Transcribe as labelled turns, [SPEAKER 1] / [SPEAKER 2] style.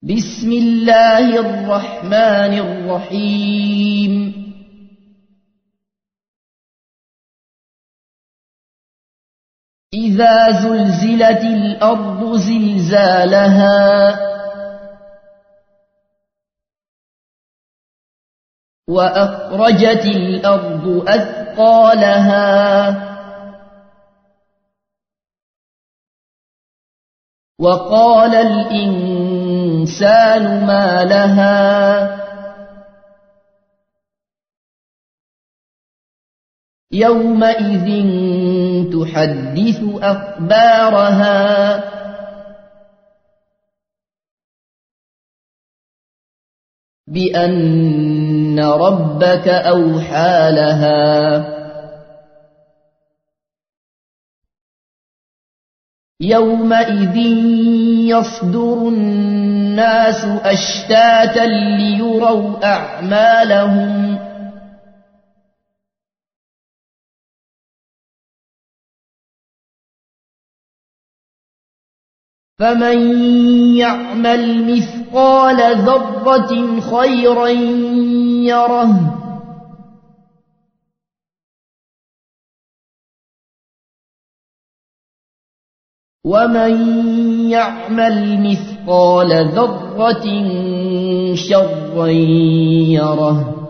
[SPEAKER 1] بسم الله الرحمن الرحيم إذا زلزلت الأرض زلزالها وأخرجت الأرض أثقالها وقال الإنسان ما لها يومئذ تحدث أخبارها بأن ربك أوحى لها يومئذ يصدر الناس أشتاتا ليروا أعمالهم فمن يعمل مثقال ذرة خيرا يره ومن يعمل مثقال ذرة شرا يره